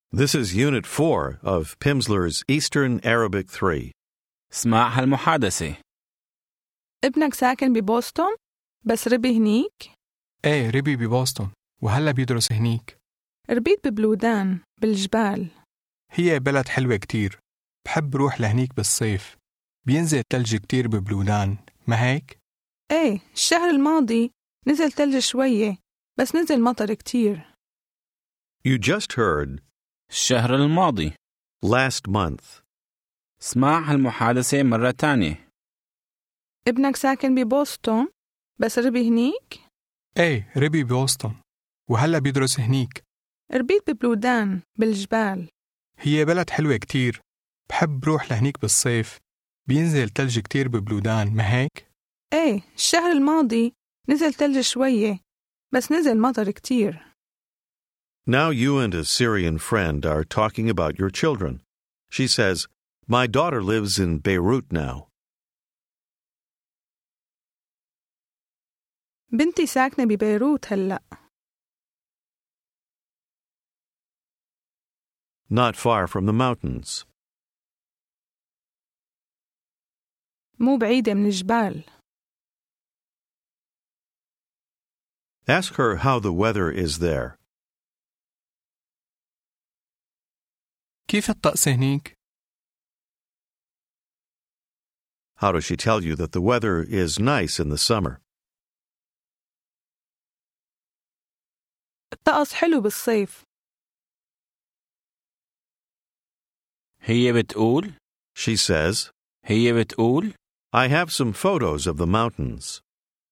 This is Unit 4 of Pimsleur's Eastern Arabic 3. اسمعها المحادثة. ابنك ساكن ببوسطن بس ربي هنيك؟ ايه ربي ببوسطن وهلأ بيدرس هنيك. ربيت ببلودان بالجبال. هي بلد حلوة كتير، بحب روح لهنيك بالصيف، بينزل تلج كتير ببلودان، ما هيك؟ ايه الشهر الماضي نزل تلج شوية بس نزل مطر كتير. You just heard الشهر الماضي. last month. اسمعها المحادثة مرة تانية. ابنك ساكن ببوسطن بس ربي هنيك؟ ايه ربي ببوسطن وهلأ بيدرس هنيك. ربيت ببلودان بالجبال. هي بلد حلوة كتير، بحب روح لهنيك بالصيف، بينزل تلج كتير ببلودان، ما هيك؟ ايه الشهر الماضي نزل تلج شوية بس نزل مطر كتير. Now you and a Syrian friend are talking about your children. She says, "My daughter lives in Beirut now." بنتي ساكنة ببيروت هلأ. Not far from the mountains. مو بعيدة من الجبال. Ask her how the weather is there. كيف الطقس هنيك؟ How does she tell you that the weather is nice in the summer? الطقس حلو بالصيف. هي بتقول She says, I "I have some photos of the mountains."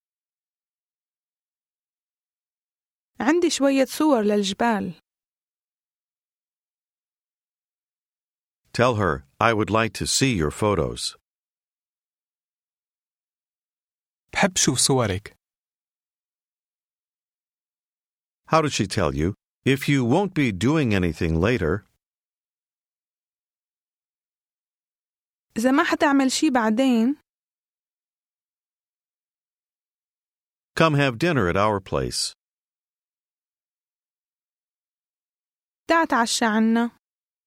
عندي شوية صور للجبال. Tell her, "I would like to see your photos." بحب شوف صورك. How did she tell you? If you won't be doing anything later, إذا ما حتعمل شي بعدين come have dinner at our place. تعا تعشى عنا.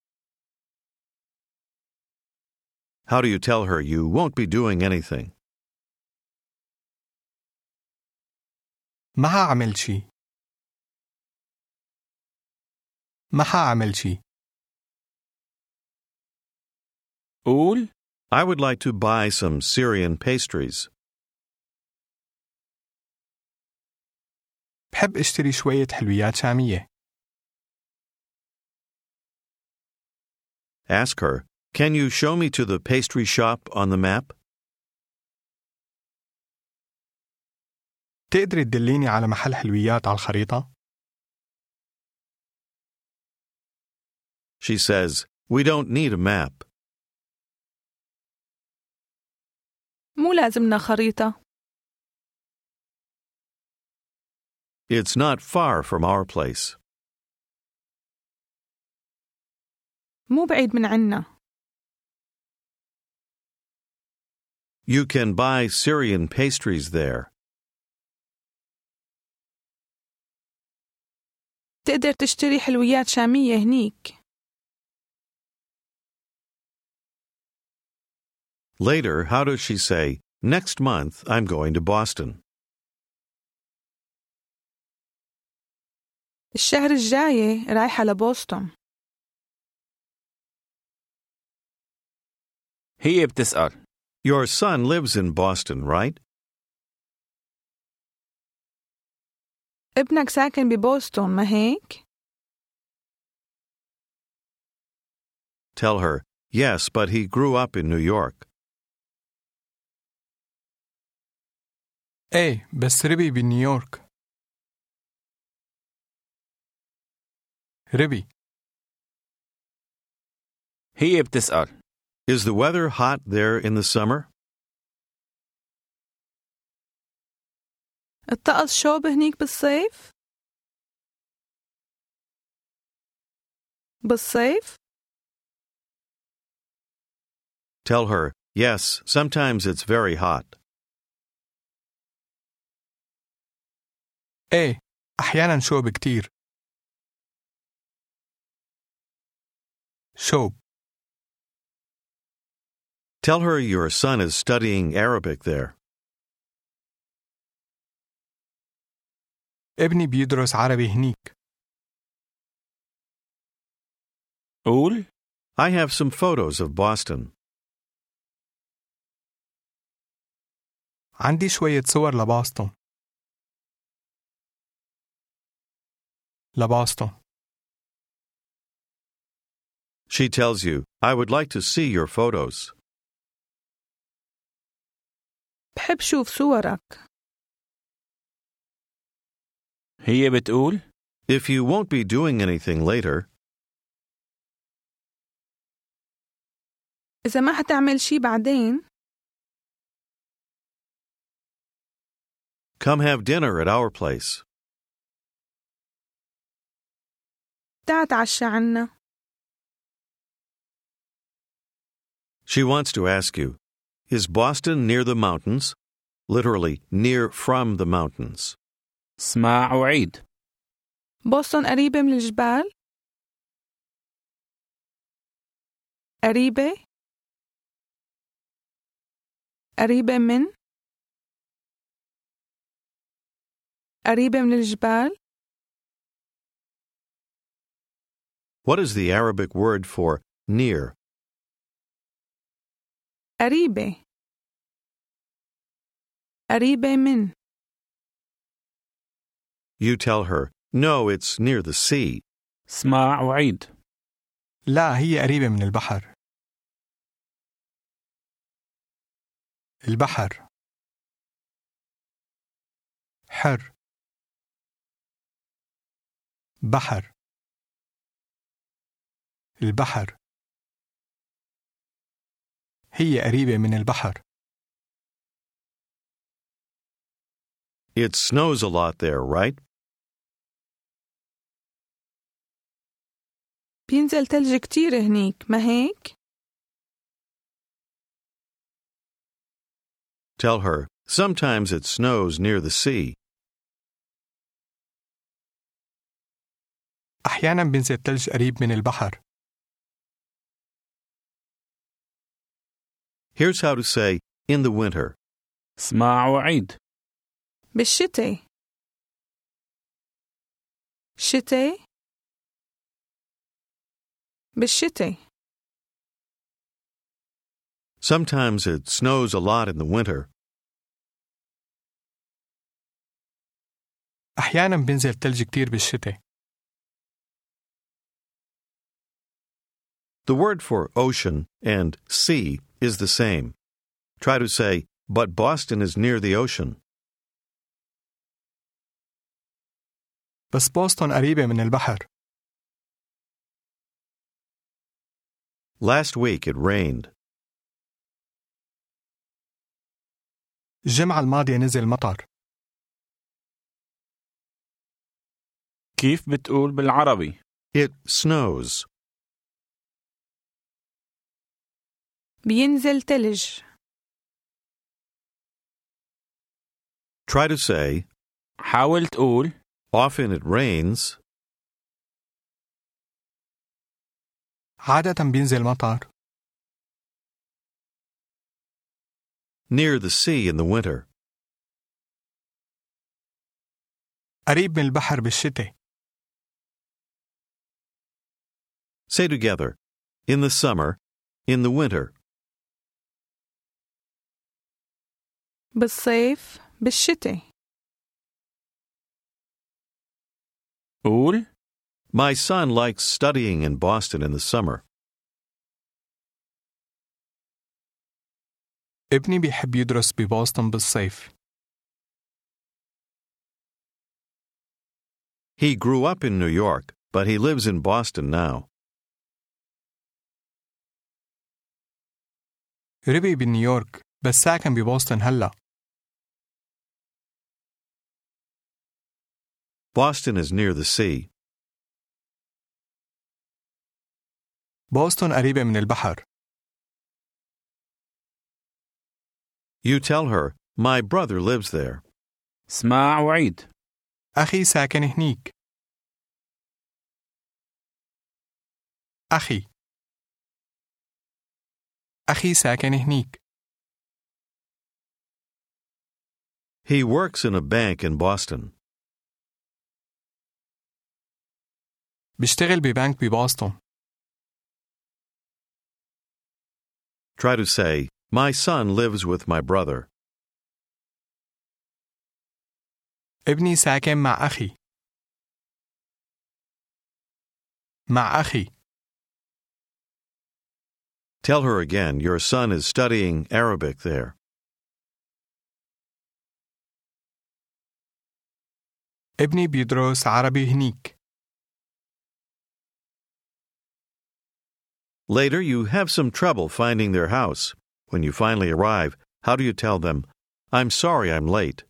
How do you tell her you won't be doing anything? ما هعمل شي. ما هعمل شي. قول I would like to buy some Syrian pastries. بحب اشتري شوية حلويات شامية. Ask her, "Can you show me to the pastry shop on the map?" تقدري تدليني على محل حلويات على الخريطة؟ She says, "We don't need a map." مو لازمنا خريطة. It's not far from our place. مو بعيد من عنا. You can buy Syrian pastries there. تقدر تشتري حلويات شامية هنيك. Later, how does she say, "Next month, I'm going to Boston"? الشهر الجاي رايحة لبوسطن. هي بتسأل Your son lives in Boston, right? ابنك ساكن ببوسطن ما هيك؟ Tell her, "Yes, but he grew up in New York." ايه بس ربي بنيويورك. ربي هي بتسأل Is the weather hot there in the summer? الطقس شوب هنيك بالصيف؟ بالصيف؟ Tell her, "Yes, sometimes it's very hot." ايه أحيانا شوب كتير. شوب. Tell her your son is studying Arabic there. ابني بيدرس عربي هنيك. قول I have some photos of Boston. عندي شوية صور لبoston. لبoston. She tells you, I would like to see your photos. بحب شوف صورك. هي بتقول If you won't be doing anything later, إذا ما حتعمل شي بعدين come have dinner at our place. تعا تعشى عنا. She wants to ask you, is Boston near the mountains? Literally, near from the mountains. اسمع وعيد. بوسطن قريبة من الجبال؟ قريبة؟ قريبة من؟ قريبة من الجبال؟ What is the Arabic word for near? قريبة. قريبة من؟ You tell her, no, it's near the sea. اسمع وعيد. لا، هي قريبة من البحر. البحر. حر. بحر. البحر. هي قريبة من البحر. It snows a lot there, right? بينزل تلج كتير هنيك، ما هيك؟ Tell her, sometimes it snows near the sea. أحياناً بينزل تلج قريب من البحر. Here's how to say, in the winter. اسمع وعيد. بالشتاء. شتاء. بالشتاء. Sometimes it snows a lot in the winter. أحياناً بينزل تلج كتير بالشتاء. The word for ocean and sea is the same. Try to say, but Boston is near the ocean. بس بوسطن قريبة من البحر. Last week it rained. الجمعة الماضية نزل مطر. كيف بتقول بالعربي؟ It snows. بينزل تلج. Try to say, حاول تقول often it rains. عادة بينزل مطر. Near the sea in the winter. قريب من البحر بالشتاء. Say together, in the summer, in the winter. بالصيف. بالشتاء. قول My son likes studying in Boston in the summer. ابني بيحب يدرس ببوسطن بالصيف. He grew up in New York, but he lives in Boston now. ربي بنيويورك بس ساكن ببوسطن هلأ. Boston is near the sea. بوسطن قريبة من البحر. You tell her, my brother lives there. اسمع وعيد. أخي ساكن هنيك. أخي. أخي ساكن هنيك. He works in a bank in Boston. بيشتغل ببنك ببoston. Try to say, my son lives with my brother. ابني ساكن مع أخي. مع أخي. Tell her again your son is studying Arabic there. ابني بيدرس عربي هنيك. Later, you have some trouble finding their house. When you finally arrive, how do you tell them, I'm sorry I'm late?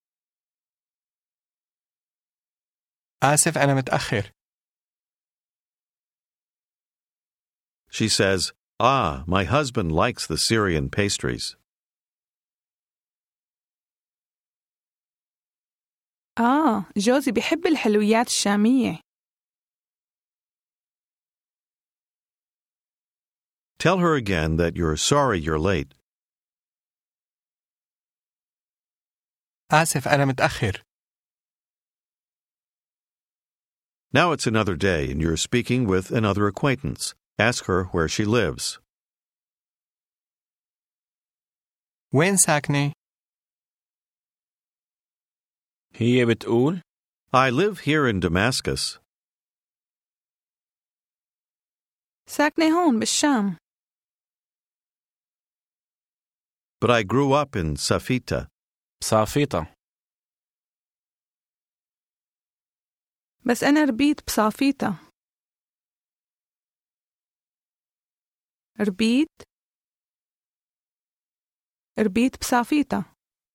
آسف أنا متأخر. She says, my husband likes the Syrian pastries. جوزي بيحب الحلويات الشامية. Tell her again that you're sorry you're late. آسف أنا متأخر. Now it's another day and you're speaking with another acquaintance. Ask her where she lives. وين ساكنة؟ هي بتقول I live here in Damascus. ساكنة هون بالشام. But I grew up in Safita. صافيطة. بس أنا ربيت بصافيتا. ربيت بصافيتا.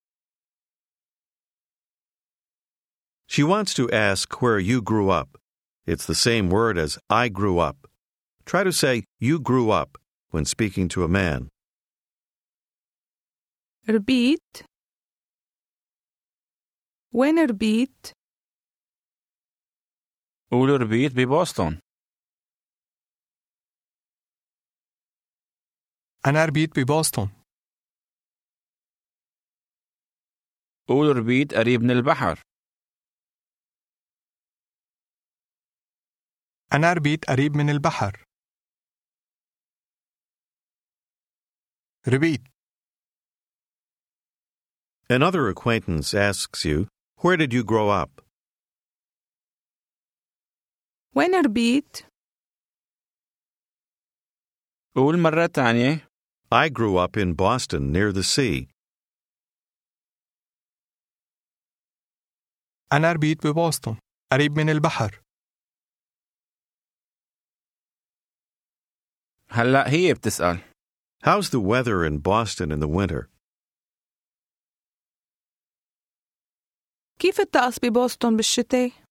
She wants to ask where you grew up. It's the same word as I grew up. Try to say you grew up when speaking to a man. ربيت. وين ربيت؟ قول ربيت ببوسطن. أنا ربيت ببوسطن. قول ربيت قريب من البحر. أنا ربيت قريب من البحر. ربيت. Another acquaintance asks you, where did you grow up? وين ربيت؟ قول مرة تانية. I grew up in Boston near the sea. أنا ربيت ببوسطن قريب من البحر. هلأ هي بتسأل. How's the weather in Boston in the winter? كيف الطقس ببوسطن بالشتاء؟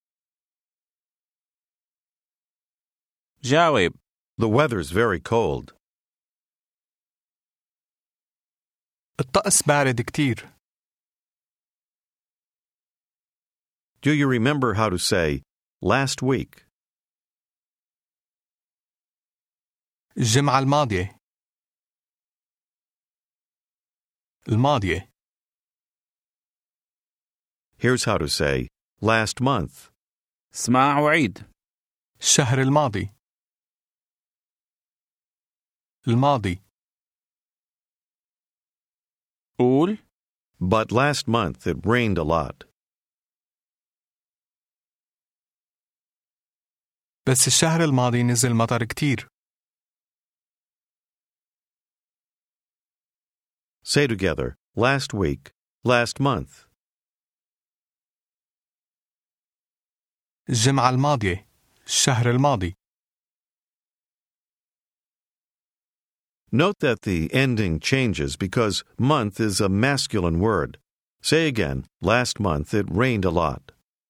جاوب. The weather's very cold. الطقس بارد كتير. Do you remember how to say, last week? الجمعة الماضية. الماضية. Here's how to say, last month. اسمع وعيد. الشهر الماضي. الماضي. قول But last month it rained a lot. بس الشهر الماضي نزل مطر كتير. Say together, last week, last month. الجمعة الماضية. الشهر الماضي. Note that the ending changes because month is a masculine word. Say again, last month it rained a lot.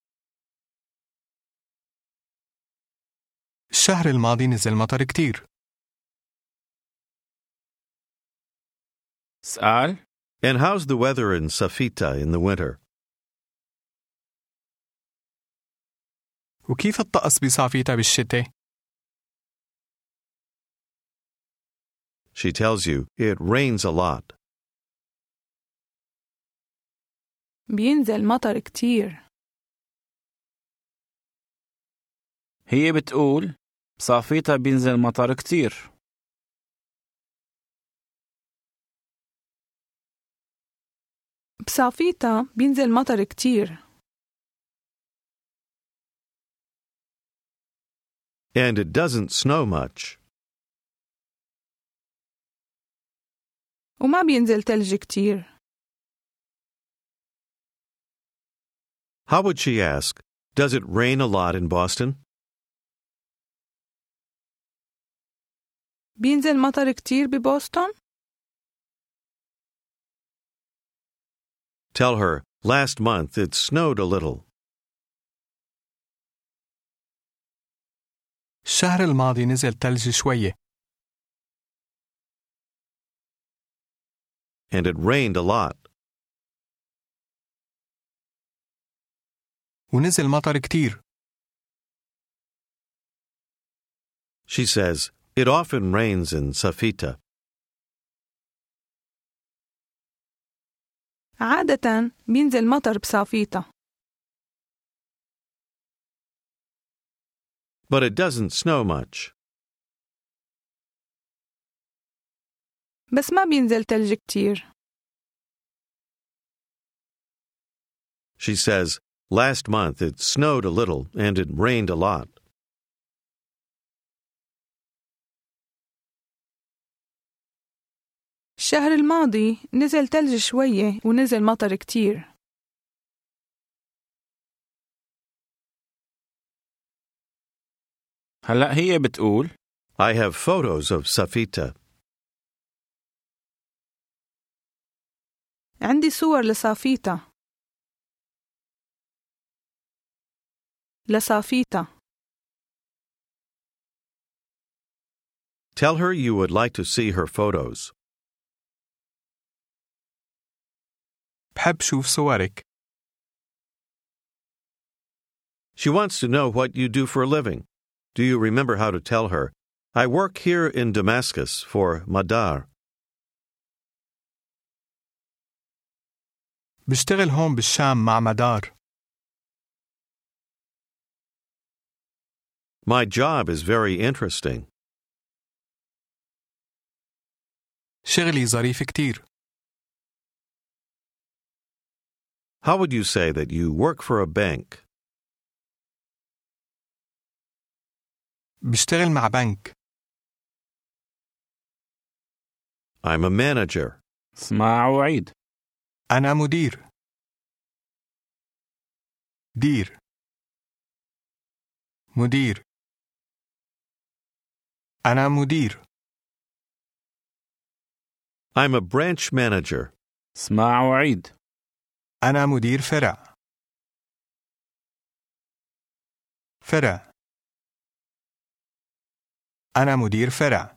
الشهر الماضي نزل مطر كتير. اسأل. And how's the weather in Safita in the winter? وكيف الطقس بصافيتا بالشتاء؟ She tells you it rains a lot. بينزل مطر كتير. هي بتقول بصافيتا بينزل مطر كتير. بصافيتا بينزل مطر كتير. And it doesn't snow much. وما بينزل تلج كتير. How would she ask, does it rain a lot in Boston? بينزل مطر كتير ببوسطن؟ Tell her, last month it snowed a little. الشهر الماضي نزل تلج شوية. And it rained a lot. ونزل مطر كتير. She says, it often rains in Safita. عادة بينزل مطر بصافيتا. But it doesn't snow much. بس ما بينزل تلج كتير. She says, last month it snowed a little and it rained a lot. الشهر الماضي نزل تلج شوية ونزل مطر كتير. هلأ هي بتقول I have photos of Safita. عندي صور لصافيتا. لصافيتا. Tell her you would like to see her photos. بحب شوف صورك. She wants to know what you do for a living. Do you remember how to tell her, I work here in Damascus for Madar? بشتغل هون بالشام مع مدار. My job is very interesting. شغلي ظريف كتير. How would you say that you work for a bank? بشتغل مع بنك. I'm a manager. اسمع وعيد. أنا مدير. دير. مدير. أنا مدير. I'm a branch manager. اسمع وعيد. أنا مدير فرع. فرع. أنا مدير فرع.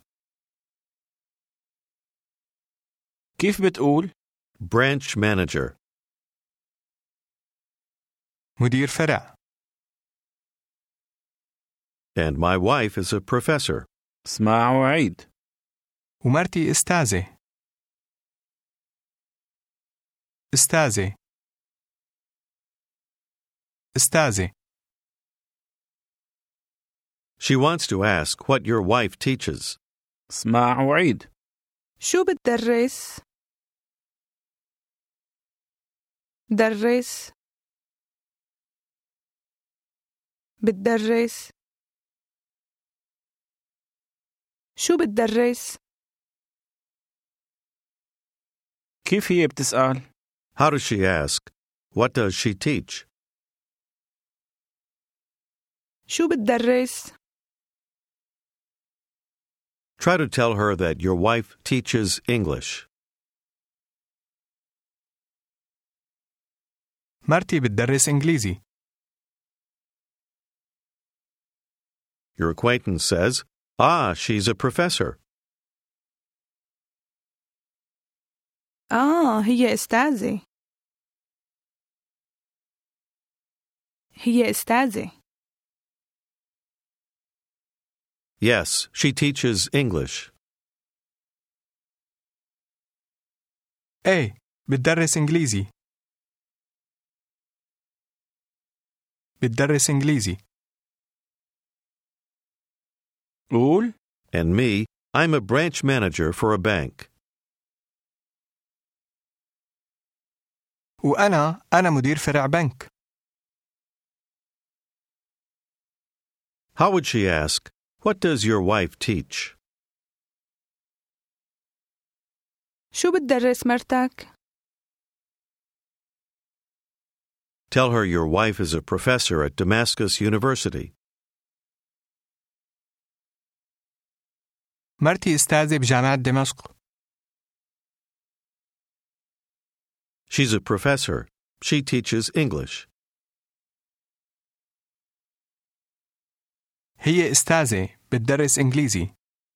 كيف بتقول؟ Branch manager. مدير فرع. And my wife is a professor. اسمع وعيد. ومرتي أستاذة. أستاذة. أستاذة. She wants to ask what your wife teaches. اسمع وعيد. شو بتدرس؟ درس. بتدرس. شو بتدرس؟ كيف هي بتسأل؟ How does she ask? What does she teach? شو بتدرس؟ Try to tell her that your wife teaches English. مرتي بتدرس إنجليزي. Your acquaintance says, she's a professor. هي أستاذة. هي أستاذة. Yes, she teaches English. إيه، بتدرس إنجليزي. بتدرس إنجليزي. قول. And me, I'm a branch manager for a bank. وأنا مدير فرع بنك. How would she ask, what does your wife teach? شو بتدرس مرتك؟ Tell her your wife is a professor at Damascus University. مرتي أستاذة بجامعة دمشق. She's a professor. She teaches English. هي أستاذة بتدرس إنجليزي.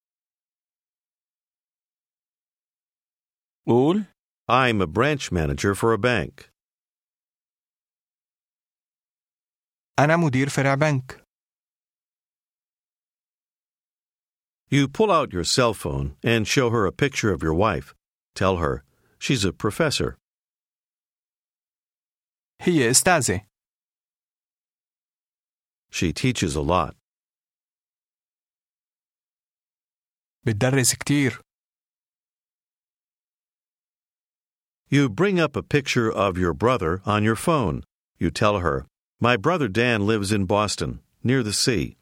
قول. I'm a branch manager for a bank. أنا مدير فرع بنك. You pull out your cell phone and show her a picture of your wife. Tell her, she's a professor. هي أستاذة. She teaches a lot. بتدرس كتير. You bring up a picture of your brother on your phone. You tell her, my brother Dan lives in Boston, near the sea.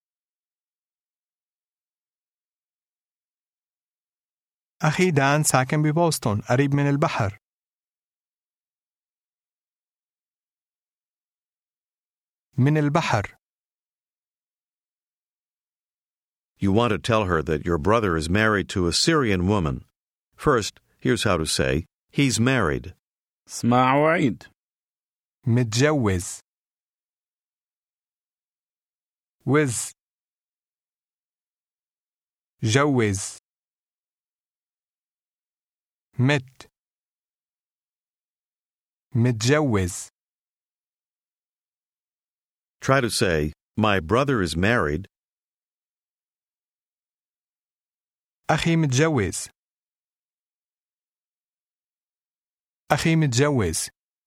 أخي دان ساكن ببوسطن قريب من البحر. من البحر. You want to tell her that your brother is married to a Syrian woman. First, here's how to say, he's married. اسمع وعيد. متجوز. وز. جوز. متجوز. Try to say, my brother is married. أخي متجوز. أخي متجوز.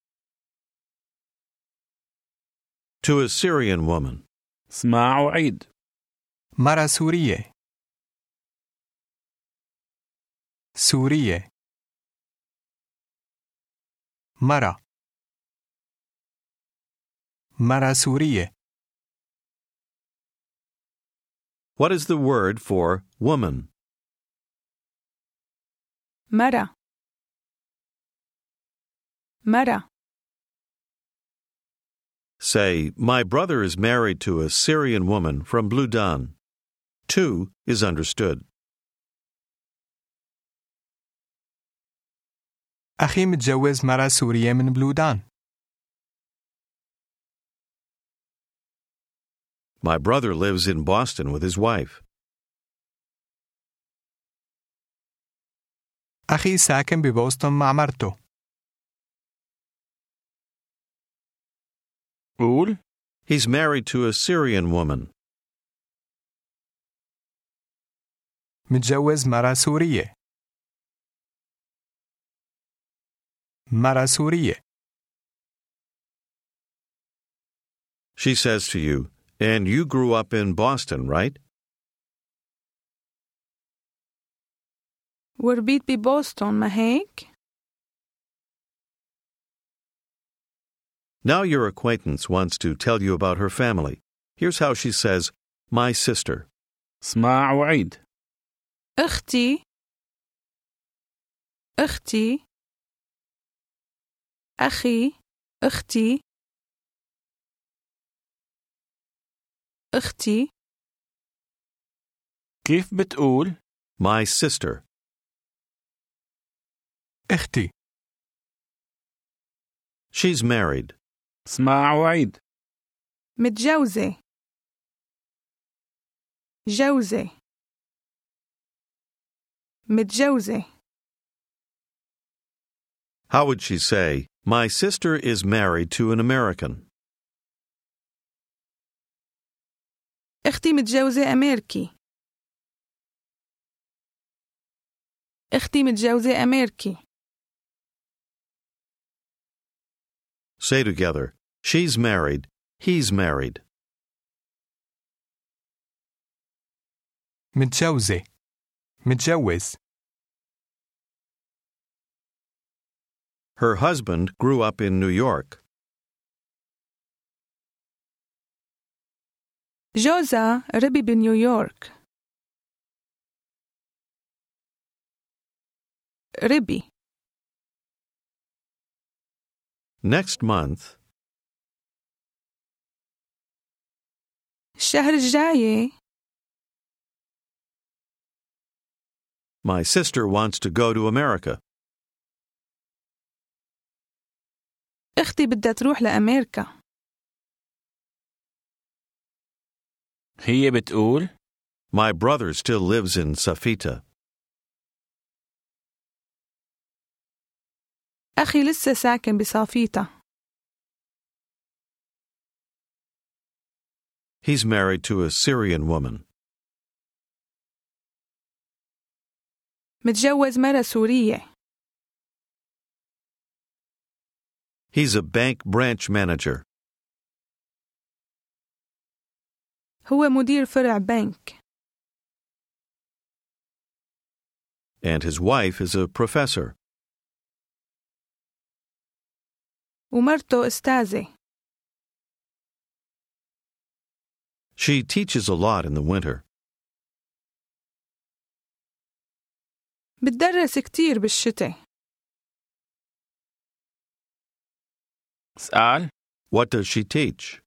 To a Syrian woman. اسمع وعيد. مرة سورية. سورية. مرة سورية. What is the word for woman? مرة. Say, my brother is married to a Syrian woman from Bludan. To is understood. أخي متجوز مرة سورية من بلودان. My brother lives in Boston with his wife. أخي ساكن ببوسطن مع مرته. قول. He's married to a Syrian woman. متجوز مرة سورية. مرة سورية. She says to you, and you grew up in Boston, right? وربيت ببوسطن ما هيك؟ Now your acquaintance wants to tell you about her family. Here's how she says, my sister. اسمع وعيد. أختي. أخي. أختي. كيف بتقول؟ My sister. أختي. She's married. اسمع وعيد. متجوزة. متجوزة. How would she say, my sister is married to an American? أختي متجوزة أمريكي. أختي متجوزة أمريكي. Say together, she's married, he's married. متجوزة متجوز. Her husband grew up in New York. جوزها ربي بنيويورك. ربي. Next month, الشهر الجاي my sister wants to go to America. أختي بدها تروح لأمريكا. هي بتقول My brother still lives in Safita. أخي لسه ساكن بصافيتا. He's married to a Syrian woman. متجوز مرة سورية. He's a bank branch manager. هو مدير فرع بنك. And his wife is a professor. ومرته أستاذة. She teaches a lot in the winter. بتدرس كتير بالشتاء. اسأل What does she teach?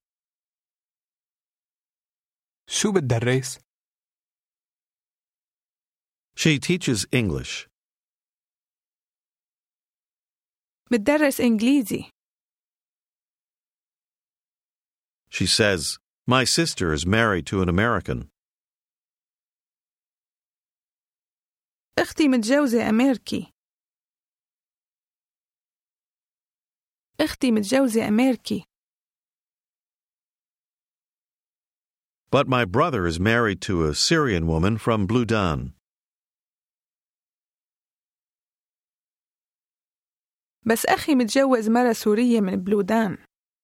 شو بتدرس؟ She teaches English. بتدرس إنجليزي. She says, My sister is married to an American. أختي متجوزة أمريكي. أختي متجوزة أمريكي. But my brother is married to a Syrian woman from Bludan. بس أخي متجوز مرة سورية من بلودان.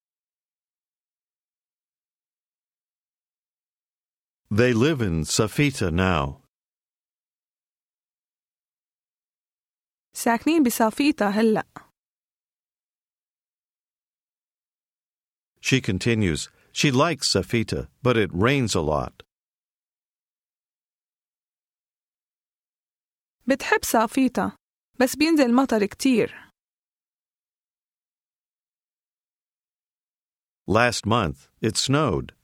They live in Safita now. ساكنين بصافيتا هلأ. She continues, she likes Safita, but it rains a lot. بتحب صافيتا بس بينزل مطر كتير. Last month, it snowed.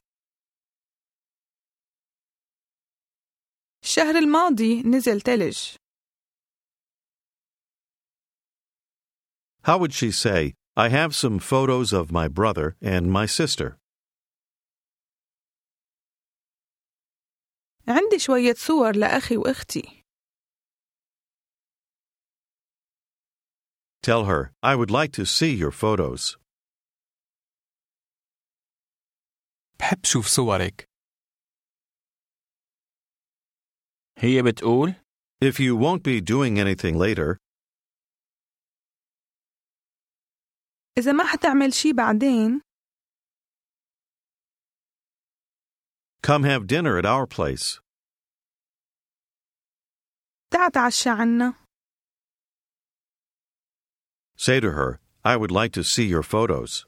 الشهر الماضي نزل تلج. How would she say, I have some photos of my brother and my sister? عندي شوية صور لأخي وأختي. Tell her, I would like to see your photos. بحب شوف صورك. هي بتقول If you won't be doing anything later, إذا ما حتعمل شي بعدين come have dinner at our place. تعا تعشى عنا. Say to her, I would like to see your photos.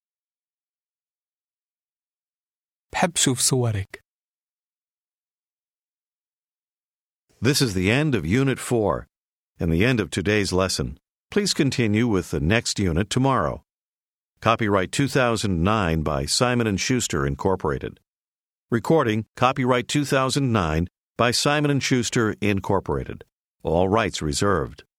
بحب شوف صورك. This is the end of Unit 4 and the end of today's lesson. Please continue with the next unit tomorrow. Copyright 2009 by Simon & Schuster, Incorporated. Recording, copyright 2009 by Simon & Schuster, Incorporated. All rights reserved.